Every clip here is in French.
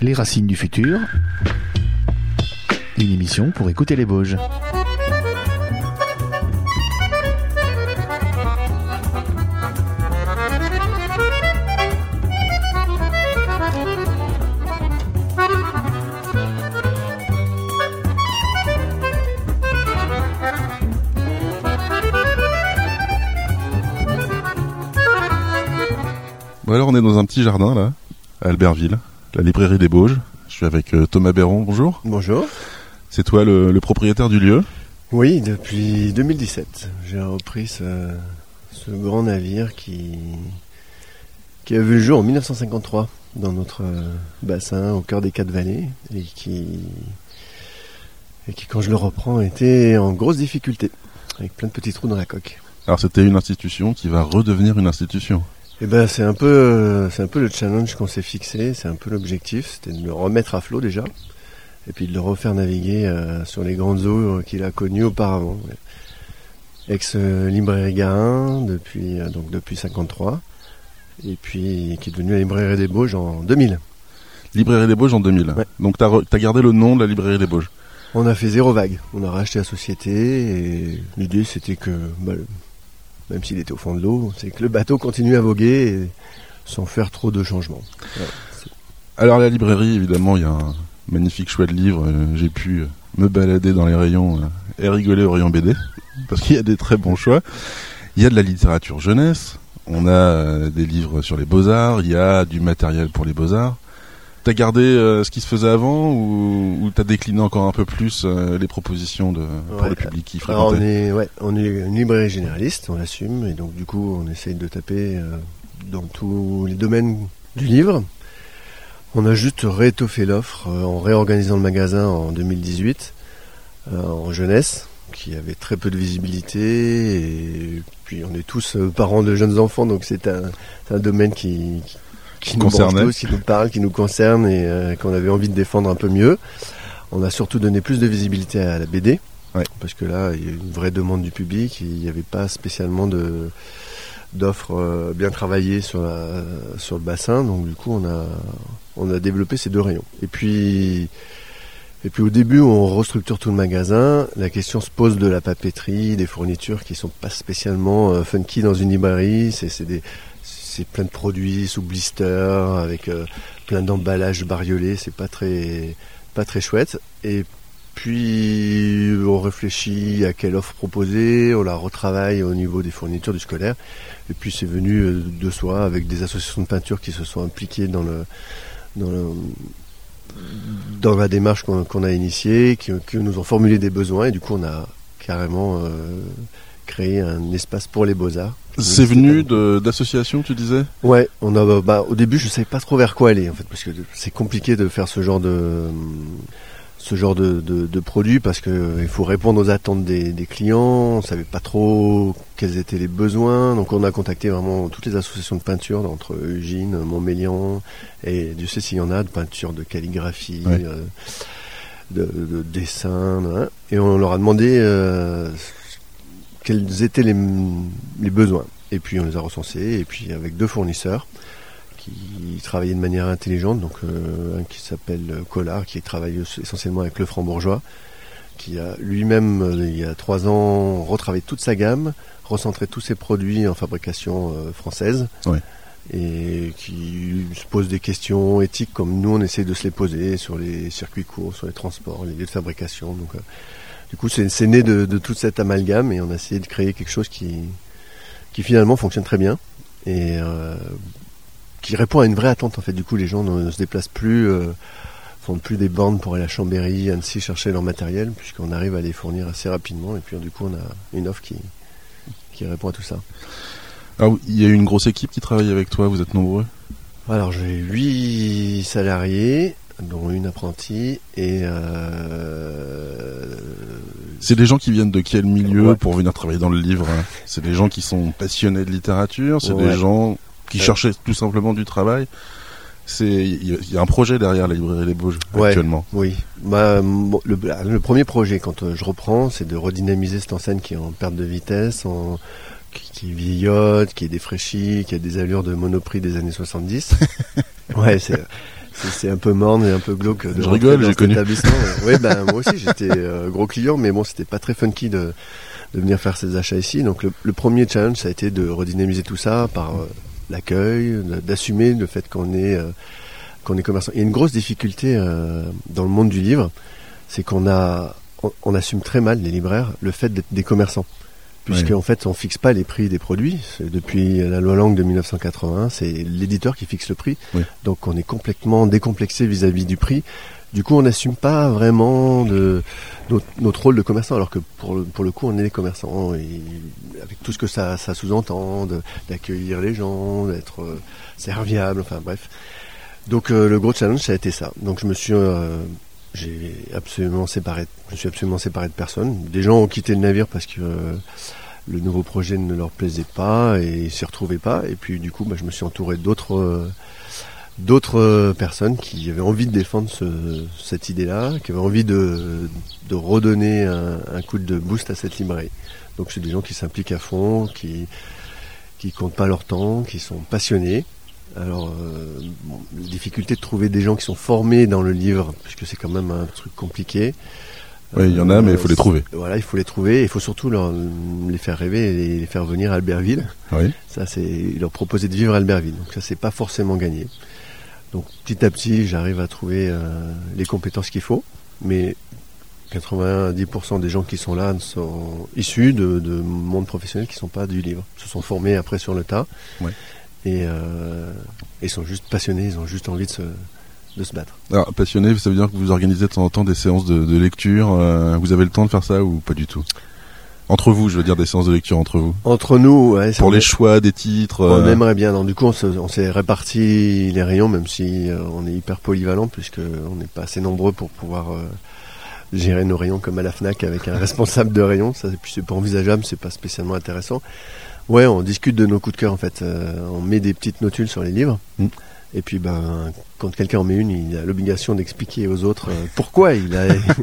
Les racines du futur, une émission pour écouter les Bauges. Bon alors on est dans un petit jardin là, à Albertville, la librairie des Bauges. Je suis avec Thomas Béron, bonjour. Bonjour. C'est toi le propriétaire du lieu ? Oui, depuis 2017. J'ai repris ce grand navire qui a vu le jour en 1953 dans notre bassin au cœur des Quatre-Vallées et qui quand je le reprends était en grosse difficulté, avec plein de petits trous dans la coque. Alors c'était une institution qui va redevenir une institution. Eh ben c'est un peu le challenge qu'on s'est fixé, c'est un peu l'objectif, c'était de le remettre à flot déjà, et puis de le refaire naviguer sur les grandes eaux qu'il a connues auparavant. Ex-librairie Garin depuis 53, et puis qui est devenue la librairie des Bauges en 2000. Librairie des Bauges en 2000. Ouais. Donc t'as gardé le nom de la librairie des Bauges. On a fait zéro vague, on a racheté la société, et l'idée c'était que... même s'il était au fond de l'eau, c'est que le bateau continue à voguer et sans faire trop de changements. Voilà, alors la librairie, évidemment, il y a un magnifique choix de livres. J'ai pu me balader dans les rayons et rigoler au rayon BD, parce qu'il y a des très bons choix. Il y a de la littérature jeunesse, on a des livres sur les beaux-arts, il y a du matériel pour les beaux-arts. T'as gardé ce qui se faisait avant ou t'as décliné encore un peu plus les propositions pour le public qui fréquentait ? On est une librairie généraliste, on l'assume, et donc du coup on essaye de taper dans tous les domaines du livre. On a juste réétoffé l'offre en réorganisant le magasin en 2018 en jeunesse, qui avait très peu de visibilité, et puis on est tous parents de jeunes enfants, donc c'est un domaine qui nous branche tous, qui nous parle, qui nous concerne et qu'on avait envie de défendre un peu mieux. On a surtout donné plus de visibilité à la BD, parce que là, il y a une vraie demande du public, il n'y avait pas spécialement d'offres bien travaillées sur le bassin, donc du coup on a développé ces deux rayons. Et puis au début, on restructure tout le magasin, la question se pose de la papeterie, des fournitures qui sont pas spécialement funky dans une librairie, c'est plein de produits sous blister, avec plein d'emballages bariolés, c'est pas très chouette. Et puis on réfléchit à quelle offre proposer, on la retravaille au niveau des fournitures du scolaire. Et puis c'est venu de soi avec des associations de peinture qui se sont impliquées dans la démarche qu'on a initiée, qui nous ont formulé des besoins, et du coup on a carrément créé un espace pour les beaux-arts. C'est venu d'associations, tu disais ? Ouais, au début je savais pas trop vers quoi aller en fait, parce que c'est compliqué de faire ce genre de produit, parce que il faut répondre aux attentes des clients. On savait pas trop quels étaient les besoins, donc on a contacté vraiment toutes les associations de peinture entre Ugine, Montmélian, et Dieu sait s'il y en a de peinture, de calligraphie, de dessin, et on leur a demandé quels étaient les besoins. Et puis on les a recensés, et puis avec deux fournisseurs qui travaillaient de manière intelligente, donc un qui s'appelle Collard, qui travaille essentiellement avec le franc-bourgeois, qui a lui-même, il y a 3 ans, retravaillé toute sa gamme, recentré tous ses produits en fabrication française, et qui se pose des questions éthiques comme nous on essaie de se les poser sur les circuits courts, sur les transports, les lieux de fabrication. Donc du coup, c'est né de tout cet amalgame, et on a essayé de créer quelque chose qui finalement fonctionne très bien et qui répond à une vraie attente. En fait, du coup, les gens ne se déplacent plus, font plus des bornes pour aller à Chambéry, Annecy chercher leur matériel, puisqu'on arrive à les fournir assez rapidement. Et puis, du coup, on a une offre qui répond à tout ça. Alors, il y a une grosse équipe qui travaille avec toi. Vous êtes nombreux ? Alors, j'ai 8 salariés, dont une apprentie, et c'est des gens qui viennent de quel milieu pour venir travailler dans le livre ? C'est des gens qui sont passionnés de littérature, c'est des gens qui cherchaient tout simplement du travail. Il y a un projet derrière la librairie des Bauges actuellement. Oui, le premier projet, quand je reprends, c'est de redynamiser cette enseigne qui est en perte de vitesse, qui vieillotte, qui est défraîchi, qui a des allures de Monoprix des années 70. Ouais, c'est un peu morne et un peu glauque de Je rigole, j'ai connu. Oui, moi aussi j'étais gros client, mais bon, c'était pas très funky de venir faire ses achats ici. Donc le premier challenge, ça a été de redynamiser tout ça par l'accueil, d'assumer le fait qu'on est commerçant. Il y a une grosse difficulté dans le monde du livre, c'est qu'on assume très mal, les libraires, le fait d'être des commerçants. Puisque en fait on fixe pas les prix des produits. Depuis la loi Lang de 1981, c'est l'éditeur qui fixe le prix. Oui. Donc on est complètement décomplexé vis-à-vis du prix. Du coup on n'assume pas vraiment notre rôle de commerçant, alors que pour le coup on est des commerçants, et avec tout ce que ça sous-entend, d'accueillir les gens, d'être serviable, enfin bref. Donc le gros challenge ça a été ça. Donc je me suis absolument séparé de personne. Des gens ont quitté le navire parce que le nouveau projet ne leur plaisait pas et s'y retrouvaient pas. Et puis du coup, je me suis entouré d'autres personnes qui avaient envie de défendre cette idée-là, qui avaient envie de redonner un coup de boost à cette librairie. Donc c'est des gens qui s'impliquent à fond, qui comptent pas leur temps, qui sont passionnés. Alors, la difficulté de trouver des gens qui sont formés dans le livre, puisque c'est quand même un truc compliqué. Oui, il y en a, mais il faut les trouver. Voilà, il faut les trouver. Il faut surtout les faire rêver et les faire venir à Albertville. Oui. Ça, c'est leur proposer de vivre à Albertville. Donc ça, c'est pas forcément gagné. Donc petit à petit, j'arrive à trouver les compétences qu'il faut. Mais 90% des gens qui sont là sont issus de monde professionnel qui sont pas du livre. Ils se sont formés après sur le tas. Oui. Et ils sont juste passionnés, ils ont juste envie de se battre. Alors, passionné, ça veut dire que vous organisez de temps en temps des séances de lecture. Vous avez le temps de faire ça ou pas du tout? Entre vous, je veux dire des séances de lecture entre vous. Entre nous, ouais. Pour les choix des titres. On aimerait bien. Donc, du coup, on s'est réparti les rayons, même si on est hyper polyvalent, puisque on n'est pas assez nombreux pour pouvoir gérer nos rayons comme à la Fnac avec un responsable de rayon. Ça, puis c'est pas envisageable, c'est pas spécialement intéressant. Ouais, on discute de nos coups de cœur en fait. On met des petites notules sur les livres. Et puis quand quelqu'un en met une, il a l'obligation d'expliquer aux autres pourquoi il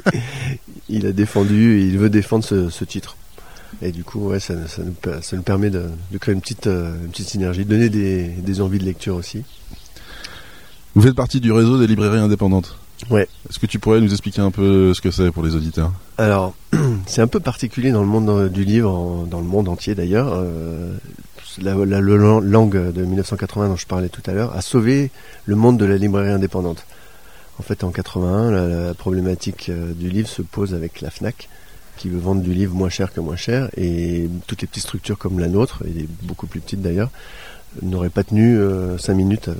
a défendu et il veut défendre ce titre. Et du coup, ouais, ça nous permet de créer une petite synergie, de donner des envies de lecture aussi. Vous faites partie du réseau des librairies indépendantes. Ouais. Est-ce que tu pourrais nous expliquer un peu ce que c'est pour les auditeurs? Alors, c'est un peu particulier dans le monde du livre, dans le monde entier d'ailleurs. La langue de 1980 dont je parlais tout à l'heure a sauvé le monde de la librairie indépendante. En fait, en 81, la problématique du livre se pose avec la Fnac, qui veut vendre du livre moins cher que moins cher, et toutes les petites structures comme la nôtre, et beaucoup plus petites d'ailleurs, n'auraient pas tenu 5 minutes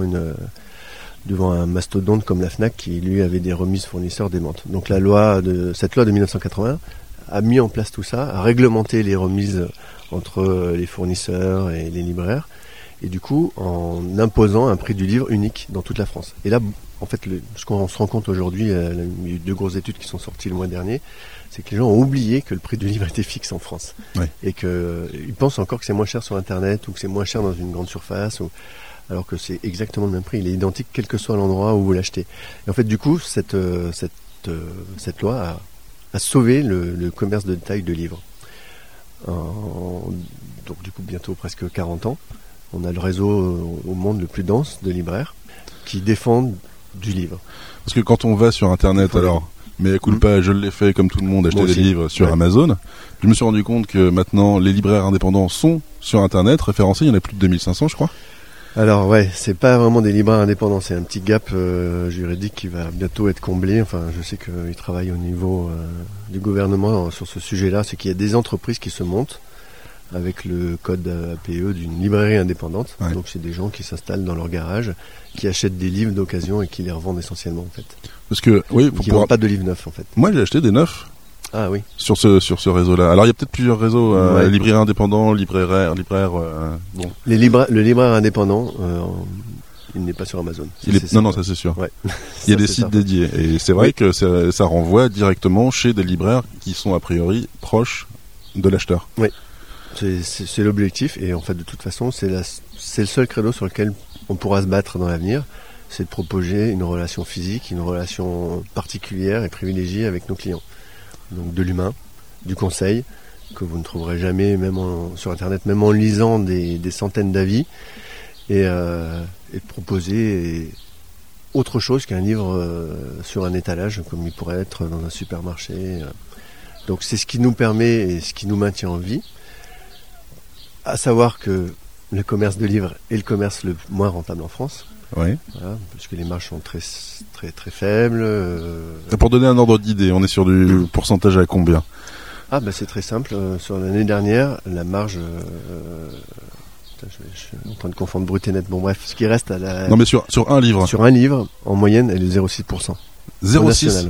devant un mastodonte comme la Fnac qui lui avait des remises fournisseurs démentes. Donc cette loi de 1980 a mis en place tout ça, a réglementé les remises entre les fournisseurs et les libraires, et du coup en imposant un prix du livre unique dans toute la France. Et là, en fait, ce qu'on se rend compte aujourd'hui, il y a eu 2 grosses études qui sont sorties le mois dernier, c'est que les gens ont oublié que le prix du livre était fixe en France. Oui. Et qu'ils pensent encore que c'est moins cher sur Internet ou que c'est moins cher dans une grande surface, alors que c'est exactement le même prix. Il est identique quel que soit l'endroit où vous l'achetez. Et en fait, du coup, cette loi a sauvé le commerce de détail de livres. Donc du coup, bientôt presque 40 ans, on a le réseau au monde le plus dense de libraires qui défendent du livre. Parce que quand on va sur Internet, mais écoute pas, je l'ai fait comme tout le monde, acheter des livres sur Amazon. Je me suis rendu compte que maintenant, les libraires indépendants sont sur Internet, référencés, il y en a plus de 2500, je crois. Alors ouais, c'est pas vraiment des libraires indépendants, c'est un petit gap juridique qui va bientôt être comblé. Enfin, je sais qu'ils travaillent au niveau du gouvernement sur ce sujet-là. C'est qu'il y a des entreprises qui se montent avec le code APE d'une librairie indépendante. Ouais. Donc c'est des gens qui s'installent dans leur garage, qui achètent des livres d'occasion et qui les revendent essentiellement en fait. Parce que oui, qui vendent pas de livres neufs en fait. Moi j'ai acheté des neufs. Ah oui. Sur ce réseau-là. Alors il y a peut-être plusieurs réseaux, libraires indépendants, libraires. Bon. Le libraire indépendant, il n'est pas sur Amazon. Non, ça c'est sûr. Ouais. Il y a des sites dédiés et c'est vrai que ça renvoie directement chez des libraires qui sont a priori proches de l'acheteur. Oui. C'est l'objectif et en fait de toute façon c'est le seul credo sur lequel on pourra se battre dans l'avenir, c'est de proposer une relation physique, une relation particulière et privilégiée avec nos clients. Donc de l'humain, du conseil, que vous ne trouverez jamais, sur Internet, même en lisant des centaines d'avis, et de proposer autre chose qu'un livre sur un étalage, comme il pourrait être dans un supermarché. Donc c'est ce qui nous permet et ce qui nous maintient en vie. À savoir que le commerce de livres est le commerce le moins rentable en France. Oui. Voilà, parce que les marges sont très, très, très faibles. Pour donner un ordre d'idée, on est sur du pourcentage à combien ? C'est très simple. Sur l'année dernière, la marge... je suis en train de confondre brut et net. Bon bref, ce qui reste à la... Non mais sur un livre. Sur un livre, en moyenne, elle est de 0,6%. 0,6 ?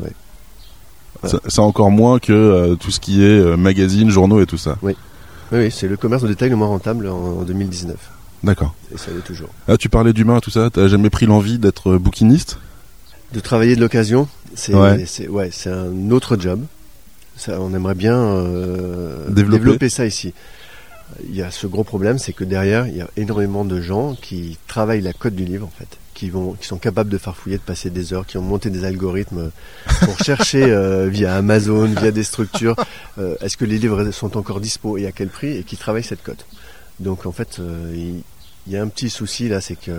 Ouais. Voilà. C'est encore moins que tout ce qui est magazines, journaux et tout ça. Oui, c'est le commerce de détail le moins rentable en 2019. D'accord. Et ça l'est toujours. Ah, tu parlais d'humain, tout ça. T'as jamais pris l'envie d'être bouquiniste ? De travailler de l'occasion, c'est un autre job. Ça, on aimerait bien développer ça ici. Il y a ce gros problème, c'est que derrière, il y a énormément de gens qui travaillent la cote du livre, en fait, qui sont capables de farfouiller, de passer des heures, qui ont monté des algorithmes pour chercher via Amazon, via des structures, est-ce que les livres sont encore dispo et à quel prix, et qui travaillent cette cote. Donc en fait, il y a un petit souci là, c'est que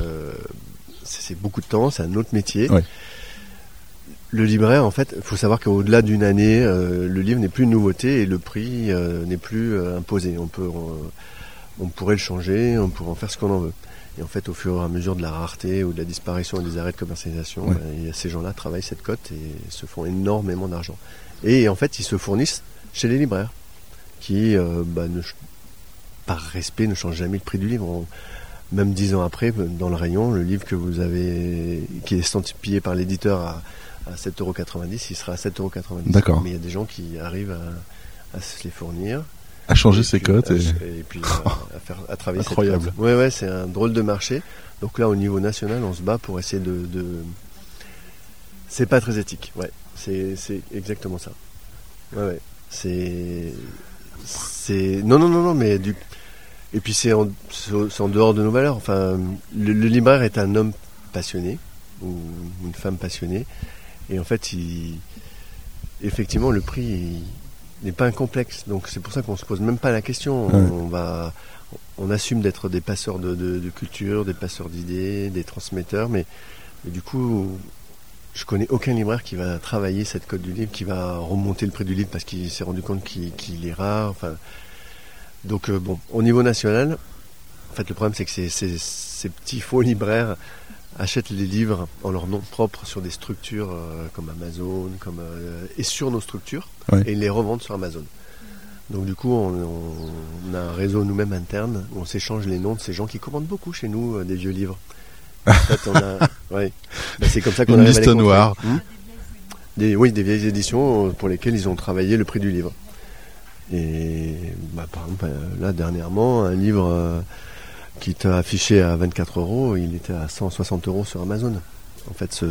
c'est beaucoup de temps, c'est un autre métier. Ouais. Le libraire, en fait, il faut savoir qu'au-delà d'une année, le livre n'est plus une nouveauté et le prix n'est plus imposé. On pourrait le changer, on pourrait en faire ce qu'on en veut. Et en fait, au fur et à mesure de la rareté ou de la disparition et des arrêts de commercialisation, ces gens-là travaillent cette cote et se font énormément d'argent. Et en fait, ils se fournissent chez les libraires qui, par respect, ne changent jamais le prix du livre. Même 10 ans après, dans le rayon, le livre que vous avez, qui est estampillé par l'éditeur à 7,90€, il sera à 7,90€. D'accord. Mais il y a des gens qui arrivent à se les fournir. À changer ses cotes. Et puis à travailler cette cote. Incroyable. Ouais, c'est un drôle de marché. Donc là, au niveau national, on se bat pour essayer de... C'est pas très éthique, ouais. C'est exactement ça. Ouais. C'est... Non, mais du... Et puis c'est en dehors de nos valeurs. Enfin, le libraire est un homme passionné, ou une femme passionnée. Et en fait, effectivement, le prix n'est pas un complexe. Donc c'est pour ça qu'on se pose même pas la question. Ouais. On assume d'être des passeurs de culture, des passeurs d'idées, des transmetteurs. Mais du coup, je connais aucun libraire qui va travailler cette cote du livre, qui va remonter le prix du livre parce qu'il s'est rendu compte qu'il est rare. Enfin, donc au niveau national, en fait, le problème c'est que ces petits faux libraires achètent les livres en leur nom propre sur des structures comme Amazon, et sur nos structures, et ils les revendent sur Amazon. Donc du coup, on a un réseau nous-mêmes interne où on s'échange les noms de ces gens qui commandent beaucoup chez nous des vieux livres. En fait, c'est comme ça qu'on arrive à les liste noire. Des vieilles éditions pour lesquelles ils ont travaillé le prix du livre. Et par exemple, là dernièrement, un livre qui t'a affiché à 24€, il était à 160€ sur Amazon. En fait,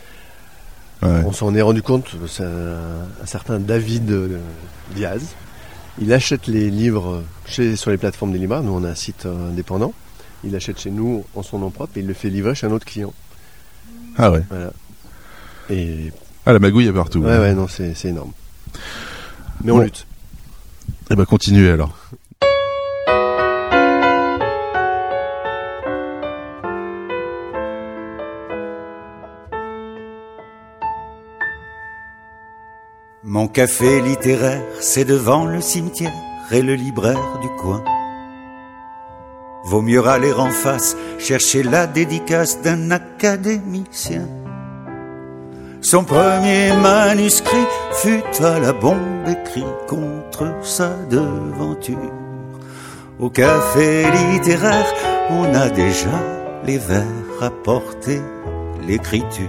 on s'en est rendu compte, c'est un certain David Diaz. Il achète les livres sur les plateformes des libraires. Nous, on a un site indépendant. Il achète chez nous en son nom propre et il le fait livrer chez un autre client. Ah ouais. Voilà. Et... la magouille est partout. Ouais, non, c'est énorme. Mais on lutte. Eh ben, continuez alors. Mon café littéraire, c'est devant le cimetière et le libraire du coin. Vaut mieux aller en face, chercher la dédicace d'un académicien. Son premier manuscrit fut à la bombe écrit contre sa devanture. Au café littéraire, on a déjà les vers à porter l'écriture.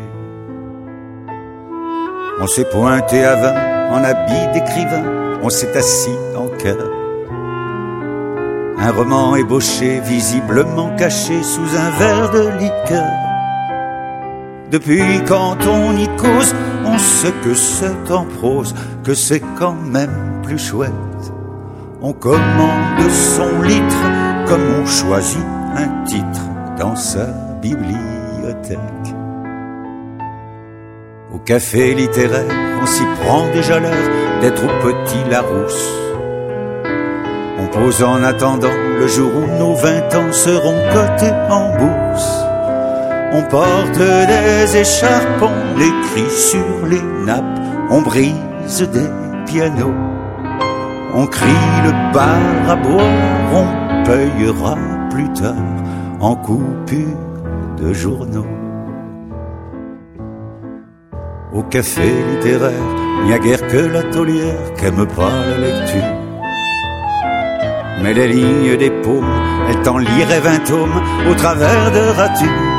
On s'est pointé à 20 en habit d'écrivain, on s'est assis en chœur. Un roman ébauché, visiblement caché sous un verre de liqueur. Depuis quand on y cause, on sait que c'est en prose, que c'est quand même plus chouette. On commande son litre comme on choisit un titre dans sa bibliothèque. Au café littéraire, on s'y prend déjà l'heure d'être au Petit Larousse. repose en attendant le jour où nos 20 ans seront cotés en bourse. On porte des écharpes, on écrit sur les nappes, on brise des pianos, on crie le bar à boire, on payera plus tard en coupure de journaux. Au café littéraire, il n'y a guère que la taulière qu'aime pas la lecture. Mais les lignes des paumes, elles t'en liraient 20 tomes au travers de ratures.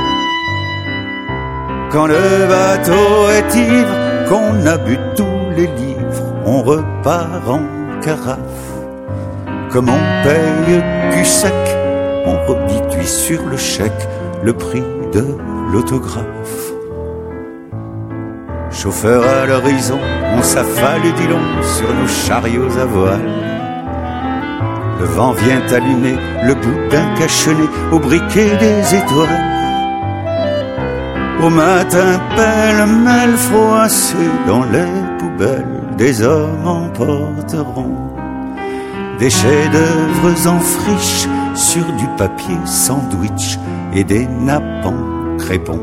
Quand le bateau est ivre, qu'on a bu tous les livres, on repart en carafe. Comme on paye cul sec, on reditue sur le chèque le prix de l'autographe. Chauffeur à l'horizon, on s'affale du long sur nos chariots à voile. Le vent vient allumer le bout d'un cachenet au briquet des étoiles. Au matin pêle-mêle froissé dans les poubelles, des hommes emporteront des chefs-d'œuvre en friche sur du papier sandwich et des nappes en crépon.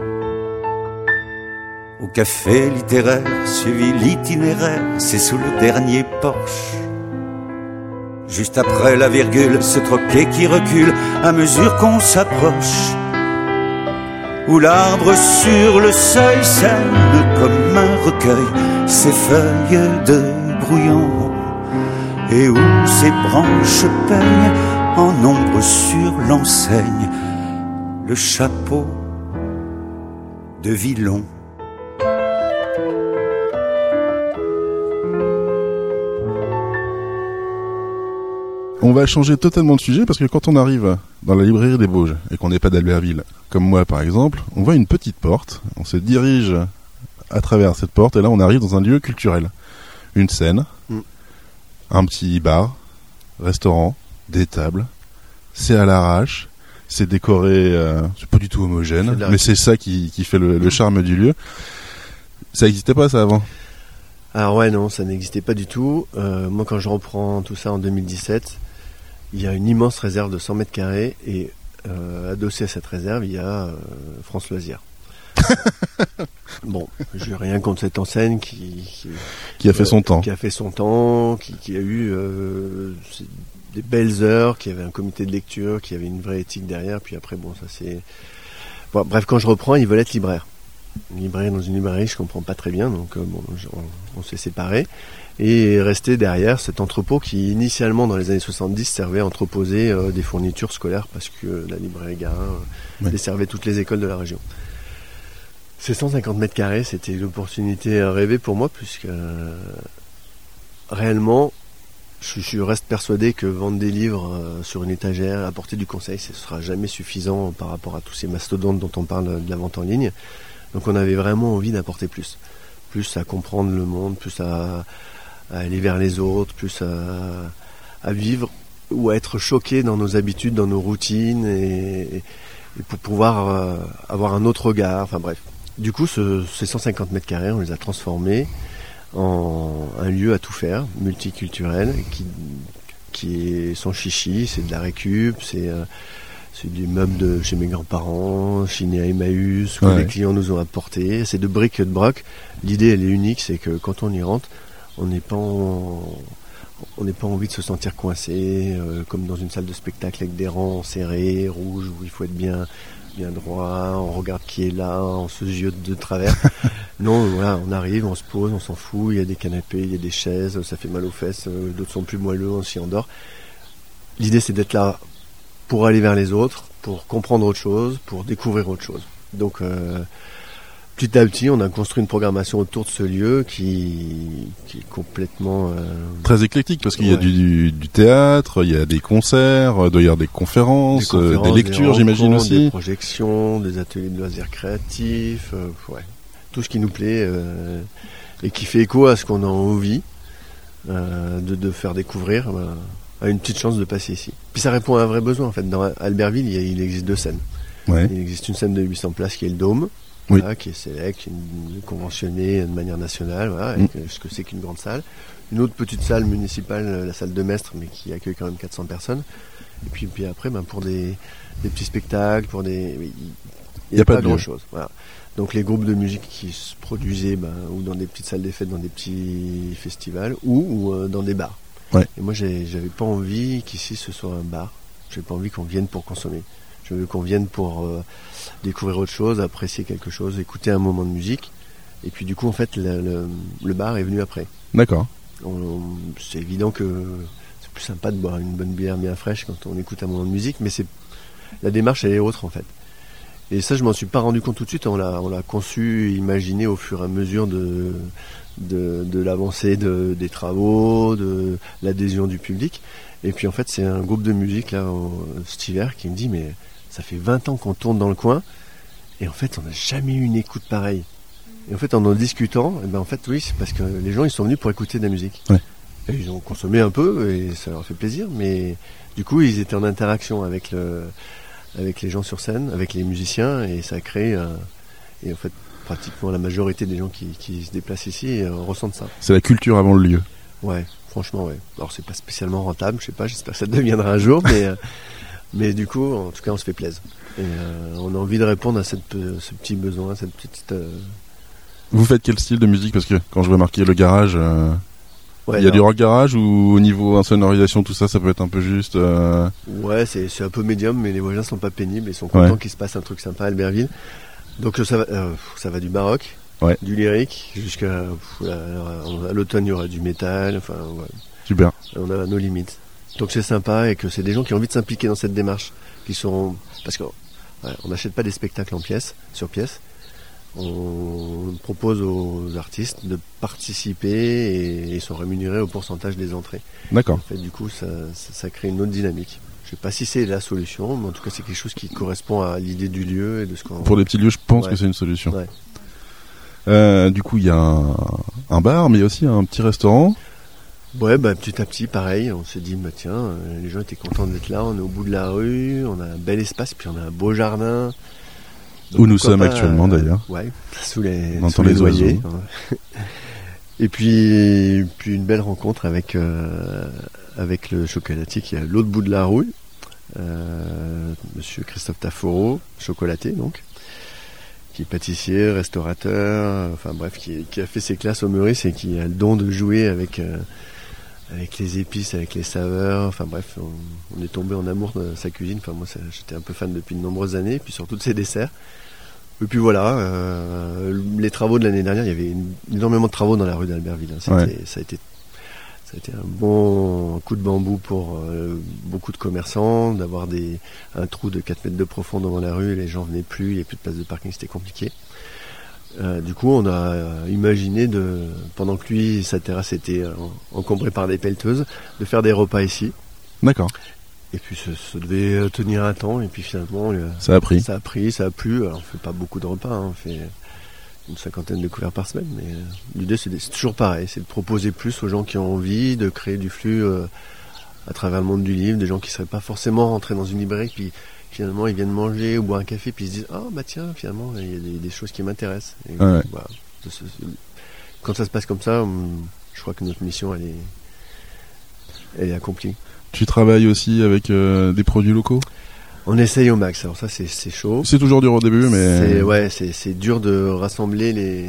Au café littéraire, suivi l'itinéraire, c'est sous le dernier porche. Juste après la virgule, ce troquet qui recule à mesure qu'on s'approche. Où l'arbre sur le seuil sème comme un recueil ses feuilles de brouillon, et où ses branches peignent en ombre sur l'enseigne le chapeau de Villon. On va changer totalement de sujet parce que quand on arrive dans la librairie des Bauges et qu'on n'est pas d'Albertville, comme moi par exemple, on voit une petite porte, on se dirige à travers cette porte et là on arrive dans un lieu culturel. Une scène, un petit bar, restaurant, des tables, c'est à l'arrache, c'est décoré, c'est pas du tout homogène, mais c'est ça qui fait le charme du lieu. Ça n'existait pas ça avant ? Alors ouais, non, ça n'existait pas du tout. Moi quand je reprends tout ça en 2017, il y a une immense réserve de 100 mètres carrés et adossé à cette réserve, il y a France Loisirs. Bon, je n'ai rien contre cette enseigne qui a fait son temps. Qui a fait son temps, qui a eu des belles heures, qui avait un comité de lecture, qui avait une vraie éthique derrière. Puis après, bon, ça c'est... Bon, bref, quand je reprends, ils veulent être libraires. Libraire dans une librairie, je comprends pas très bien, donc bon, on s'est séparés. Et resté derrière cet entrepôt qui initialement dans les années 70 servait à entreposer des fournitures scolaires parce que la librairie Garin desservait toutes les écoles de la région. Ces 150 mètres carrés, c'était l'opportunité rêvée pour moi puisque réellement je reste persuadé que vendre des livres sur une étagère, apporter du conseil, ce sera jamais suffisant par rapport à tous ces mastodontes dont on parle de la vente en ligne. Donc on avait vraiment envie d'apporter plus à comprendre le monde, plus à aller vers les autres, plus à vivre ou à être choqué dans nos habitudes, dans nos routines et pour pouvoir avoir un autre regard, enfin bref. Du coup, ces 150 mètres carrés, on les a transformés en un lieu à tout faire, multiculturel, qui est sans chichi, c'est de la récup, c'est des meubles de chez mes grands-parents, chinés à Emmaüs, que les clients nous ont apportés. C'est de briques et de broc. L'idée, elle est unique, c'est que quand on y rentre, on n'est pas envie de se sentir coincé, comme dans une salle de spectacle avec des rangs serrés, rouges, où il faut être bien droit, on regarde qui est là, on se ziote de travers. Non, voilà, on arrive, on se pose, on s'en fout, il y a des canapés, il y a des chaises, ça fait mal aux fesses, d'autres sont plus moelleux, on s'y endort. L'idée, c'est d'être là pour aller vers les autres, pour comprendre autre chose, pour découvrir autre chose. Donc, petit à petit, on a construit une programmation autour de ce lieu qui est complètement... très éclectique, parce qu'il y a du théâtre, il y a des concerts, il doit y avoir des conférences, des lectures, j'imagine aussi. Des projections, des ateliers de loisirs créatifs, tout ce qui nous plaît et qui fait écho à ce qu'on a envie de faire découvrir a une petite chance de passer ici. Puis ça répond à un vrai besoin en fait. Dans Albertville, il existe deux scènes. Ouais. Il existe une scène de 800 places qui est le Dôme, voilà, qui est select, qui est conventionnée de manière nationale, voilà, avec ce que c'est qu'une grande salle. Une autre petite salle municipale, la salle de Mestre, mais qui accueille quand même 400 personnes. Et puis après, pour des petits spectacles, il n'y a pas grand-chose. Voilà. Donc les groupes de musique qui se produisaient ou dans des petites salles des fêtes, dans des petits festivals, ou dans des bars. Ouais. Et moi, j'avais pas envie qu'ici ce soit un bar. J'avais pas envie qu'on vienne pour consommer. Je veux qu'on vienne pour découvrir autre chose, apprécier quelque chose, écouter un moment de musique. Et puis du coup, en fait, le bar est venu après. D'accord. C'est évident que c'est plus sympa de boire une bonne bière bien fraîche quand on écoute un moment de musique, mais la démarche elle est autre en fait. Et ça, je m'en suis pas rendu compte tout de suite. On l'a conçu, imaginé au fur et à mesure de l'avancée des travaux, de l'adhésion du public. Et puis en fait, c'est un groupe de musique là cet hiver qui me dit mais ça fait 20 ans qu'on tourne dans le coin et en fait on n'a jamais eu une écoute pareille. Et en fait en discutant, en fait oui, c'est parce que les gens ils sont venus pour écouter de la musique. Ouais. Et ils ont consommé un peu et ça leur fait plaisir, mais du coup ils étaient en interaction avec les gens sur scène, avec les musiciens, et ça a créé et en fait pratiquement la majorité des gens qui se déplacent ici ressentent ça. C'est la culture avant le lieu. Ouais, franchement ouais. Alors c'est pas spécialement rentable, je sais pas, j'espère que ça deviendra un jour, mais du coup en tout cas on se fait plaisir. Et on a envie de répondre à ce petit besoin, cette petite... Vous faites quel style de musique? Parce que quand je vois marquer le garage, ouais, il y a du rock garage, ou au niveau insonorisation, tout ça, ça peut être un peu juste Ouais, c'est un peu médium, mais les voisins sont pas pénibles, ils sont contents qu'il se passe un truc sympa à Albertville. Donc ça va du baroque, du lyrique, jusqu'à à l'automne il y aura du métal, enfin ouais. Super. On a nos limites. Donc c'est sympa, et que c'est des gens qui ont envie de s'impliquer dans cette démarche, parce qu'on n'achète pas des spectacles sur pièce. On propose aux artistes de participer et ils sont rémunérés au pourcentage des entrées. D'accord. En fait, du coup, ça crée une autre dynamique. Je sais pas si c'est la solution, mais en tout cas, c'est quelque chose qui correspond à l'idée du lieu et de ce qu'on... Pour les petits lieux, je pense que c'est une solution. Ouais. Du coup, il y a un bar, mais il y a aussi un petit restaurant. Ouais, petit à petit, pareil, on s'est dit, tiens, les gens étaient contents d'être là, on est au bout de la rue, on a un bel espace, puis on a un beau jardin. Donc, où nous sommes actuellement d'ailleurs. Ouais, sous les oiseaux. Et puis une belle rencontre avec le chocolatier qui est à l'autre bout de la rue, Monsieur Christophe Taforo, chocolaté donc, qui est pâtissier, restaurateur, enfin bref, qui a fait ses classes au Meurice et qui a le don de jouer avec les épices, avec les saveurs, enfin bref, on est tombé en amour de sa cuisine. Enfin moi j'étais un peu fan depuis de nombreuses années, puis surtout de ses desserts. Et puis voilà, les travaux de l'année dernière, il y avait énormément de travaux dans la rue d'Albertville. Ça a été un bon coup de bambou pour beaucoup de commerçants, d'avoir un trou de 4 mètres de profond devant la rue, les gens venaient plus, il n'y avait plus de place de parking, c'était compliqué. Du coup, on a imaginé pendant que lui, sa terrasse était encombrée par des pelleteuses, de faire des repas ici. D'accord. Et puis ça devait tenir un temps, et puis finalement ça a pris, ça a plu. Alors on fait pas beaucoup de repas, on fait une 50aine de couverts par semaine, mais l'idée c'est toujours pareil, c'est de proposer plus aux gens qui ont envie, de créer du flux à travers le monde du livre, des gens qui seraient pas forcément rentrés dans une librairie, puis finalement ils viennent manger ou boire un café, puis ils se disent tiens, finalement il y a des choses qui m'intéressent. Et voilà, quand ça se passe comme ça, je crois que notre mission elle est accomplie. Tu travailles aussi avec des produits locaux? On essaye au max, alors ça c'est chaud. C'est toujours dur au début, mais... C'est dur de rassembler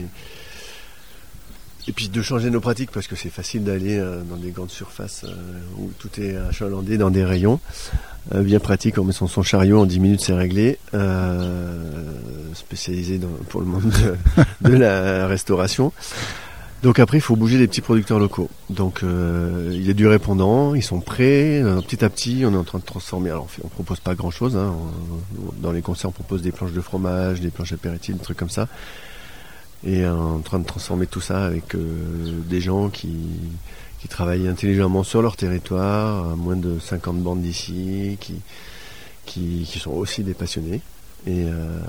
et puis de changer nos pratiques, parce que c'est facile d'aller dans des grandes surfaces où tout est achalandé dans des rayons. Bien pratique, on met son chariot, en 10 minutes c'est réglé. Spécialisé pour le monde de la restauration. Donc après, il faut bouger les petits producteurs locaux. Donc il y a du répondant, ils sont prêts. Petit à petit, on est en train de transformer. Alors on propose pas grand-chose. Dans les concerts, on propose des planches de fromage, des planches apéritives, des trucs comme ça. Et en train de transformer tout ça avec des gens qui travaillent intelligemment sur leur territoire, à moins de 50 bandes d'ici, qui sont aussi des passionnés et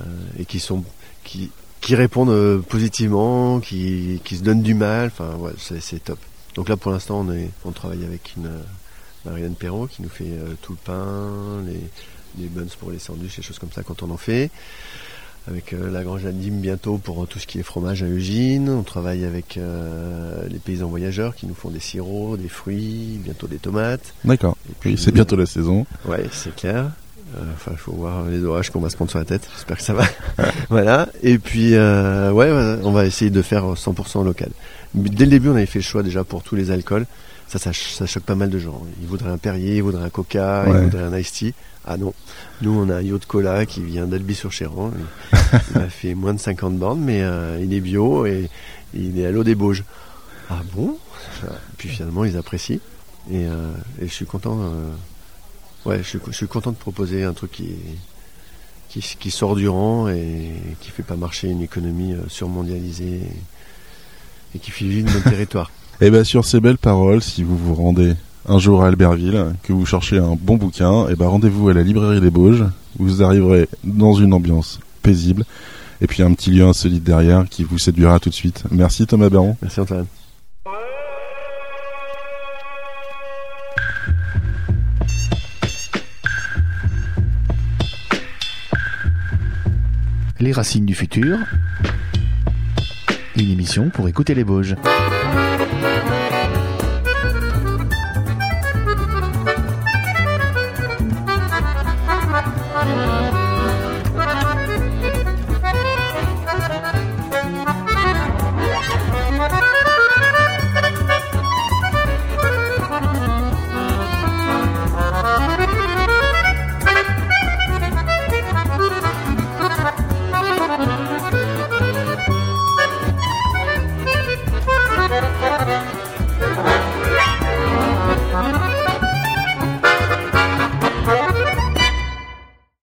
qui répondent positivement, qui se donnent du mal, enfin ouais, c'est top. Donc là pour l'instant on travaille avec Marianne Perrault qui nous fait tout le pain, les buns pour les sandwichs, les choses comme ça quand on en fait. avec la Grange Adim bientôt pour tout ce qui est fromage à Eugine. On travaille avec les paysans voyageurs qui nous font des sirops, des fruits, bientôt des tomates. D'accord. Et puis, Oui, c'est bientôt la saison. Ouais, c'est clair. Enfin, il faut voir les orages qu'on va se prendre sur la tête. J'espère que ça va. Voilà. Et puis, on va essayer de faire 100% local. Dès le début, on avait fait le choix déjà pour tous les alcools. Ça choque pas mal de gens. Ils voudraient un Perrier, ils voudraient un Coca, ils voudraient un Iced Tea. Ah non. Nous, on a un yacht cola qui vient d'Albi-sur-Chéran. Il a fait moins de 50 bornes, mais il est bio et il est à l'eau des Bauges. Ah bon? Puis finalement, ils apprécient. Et je suis content. Je suis content de proposer un truc qui sort du rang et qui fait pas marcher une économie surmondialisée et qui fait vivre notre territoire. Et bien sur ces belles paroles, si vous vous rendez un jour à Albertville, que vous cherchez un bon bouquin, et rendez-vous à la librairie des Bauges. Vous arriverez dans une ambiance paisible et puis un petit lieu insolite derrière qui vous séduira tout de suite. Merci Thomas Baron. Merci Antoine. Les racines du futur. Une émission pour écouter les Bauges.